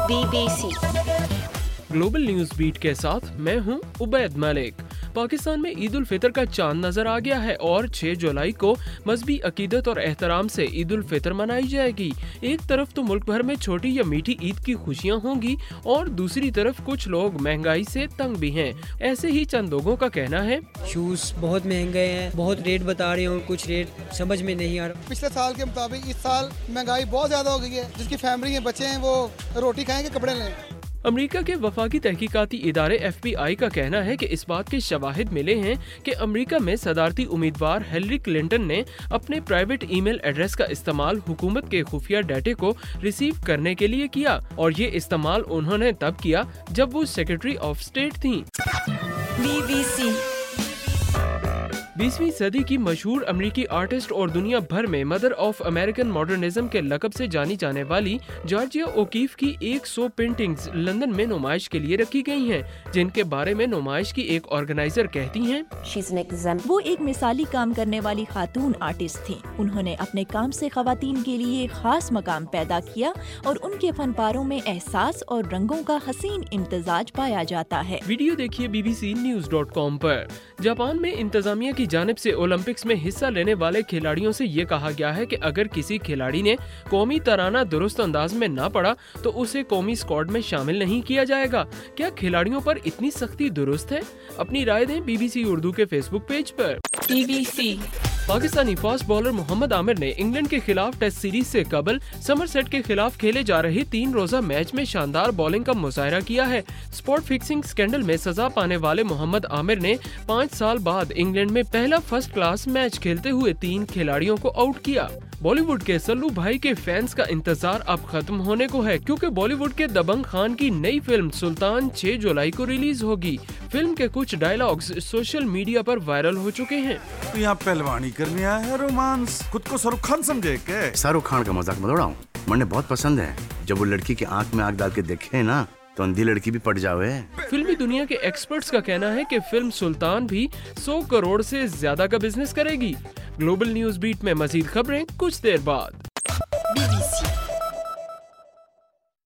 BBC global news beat के साथ मैं हूं उबैद मलिक। पाकिस्तान में ईद उल फितर का चांद नजर आ गया है और 6 जुलाई को मजहबी अकीदत और एहतराम से ईद उल फितर मनाई जाएगी। एक तरफ तो मुल्क भर में छोटी या मीठी ईद की खुशियां होंगी और दूसरी तरफ कुछ लोग महंगाई से तंग भी हैं। ऐसे ही चंद लोगों का कहना है, शूज बहुत महंगे हैं, बहुत रेट बता रहे हो, कुछ रेट समझ में नहीं आ रहा। पिछले साल के मुताबिक इस साल महंगाई बहुत ज्यादा हो गई है। जिसकी फैमिली में बच्चे हैं वो रोटी खाएंगे, कपड़े लें। अमेरिका के वफाकी तहकीकाती इदारे FBI का कहना है कि इस बात के शवाहिद मिले हैं कि अमेरिका में सदारती उम्मीदवार हिलरी क्लिंटन ने अपने प्राइवेट ईमेल एड्रेस का इस्तेमाल हुकूमत के खुफिया डाटे को रिसीव करने के लिए किया और ये इस्तेमाल उन्होंने तब किया जब वो सेक्रेटरी ऑफ स्टेट थीं। BBC 20वीं सदी की मशहूर अमेरिकी आर्टिस्ट और दुनिया भर में मदर ऑफ अमेरिकन मॉडर्निज्म के लक़ब से जानी जाने वाली जॉर्जिया ओकीफ की 100 पेंटिंग्स लंदन में नुमाइश के लिए रखी गई हैं, जिनके बारे में नुमाइश की एक ऑर्गेनाइजर कहती हैं, वो एक मिसाली काम करने वाली खातून आर्टिस्ट थी। उन्होंने अपने काम से खवातीन के लिए खास मकाम पैदा किया और उनके फनपारों में एहसास और रंगों का हसीन इम्तजाज पाया जाता है। वीडियो देखिए bbcnews.com पर। जापान में इंतजामिया की जानिब से ओलंपिक्स में हिस्सा लेने वाले खिलाड़ियों से ये कहा गया है कि अगर किसी खिलाड़ी ने कौमी तराना दुरुस्त अंदाज में ना पढ़ा तो उसे कौमी स्क्वाड में शामिल नहीं किया जाएगा। क्या खिलाड़ियों पर इतनी सख्ती दुरुस्त है? अपनी राय दें BBC उर्दू के फेसबुक पेज पर। BBC Pakistani fast bowler Mohammad Amir ने इंग्लैंड के खिलाफ टेस्ट सीरीज से कबल समरसेट के खिलाफ खेले जा रहे 3 रोजा मैच में शानदार बॉलिंग का मुजाहरा किया है। स्पॉट फिक्सिंग स्कैंडल में सजा पाने वाले मोहम्मद आमिर ने 5 साल बाद इंग्लैंड में पहला फर्स्ट क्लास मैच खेलते हुए 3 खिलाड़ियों को आउट किया। बॉलीवुड के सल्लू भाई के फैंस का इंतजार अब खत्म होने को है, क्योंकि बॉलीवुड के दबंग खान की नई फिल्म सुल्तान 6 जुलाई को रिलीज होगी। फिल्म के कुछ डायलॉग्स सोशल मीडिया पर वायरल हो चुके हैं। तो यहाँ पहलवानी करने आया है, रोमांस खुद को शाहरुख खान समझे के? शाहरुख खान का मजाक मत उड़ाओ, मुझे बहुत पसंद है। जब वो लड़की की आंख में आंख डाल के देखे ना तो अंधी लड़की भी पड़ जावे। फिल्मी दुनिया के एक्सपर्ट्स का कहना है कि फिल्म सुल्तान भी 100 करोड़ से ज्यादा का बिजनेस करेगी। ग्लोबल न्यूज बीट में मजीद खबरें कुछ देर बाद।